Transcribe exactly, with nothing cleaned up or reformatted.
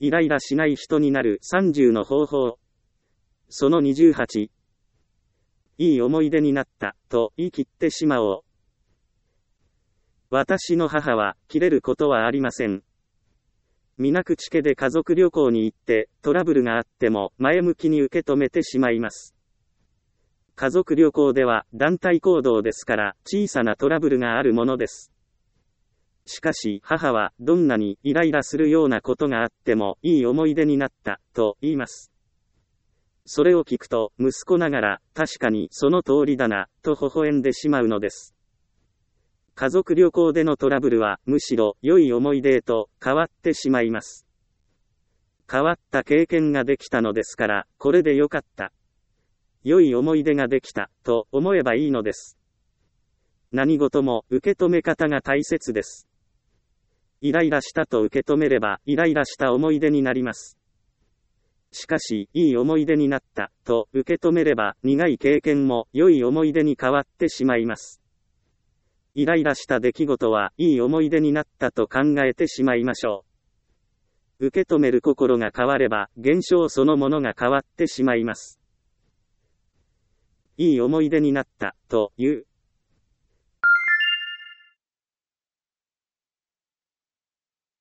イライラしない人になるさんじゅうの方法。そのにじゅうはち。いい思い出になった、と言い切ってしまおう。私の母は、切れることはありません。水口家で家族旅行に行って、トラブルがあっても、前向きに受け止めてしまいます。家族旅行では、団体行動ですから、小さなトラブルがあるものです。しかし、母は、どんなにイライラするようなことがあっても、いい思い出になった、と言います。それを聞くと、息子ながら、確かにその通りだな、と微笑んでしまうのです。家族旅行でのトラブルは、むしろ良い思い出へと変わってしまいます。変わった経験ができたのですから、これでよかった。良い思い出ができた、と思えばいいのです。何事も受け止め方が大切です。イライラしたと受け止めれば、イライラした思い出になります。しかし、いい思い出になった、と受け止めれば、苦い経験も良い思い出に変わってしまいます。イライラした出来事は、いい思い出になったと考えてしまいましょう。受け止める心が変われば、現象そのものが変わってしまいます。いい思い出になった、という。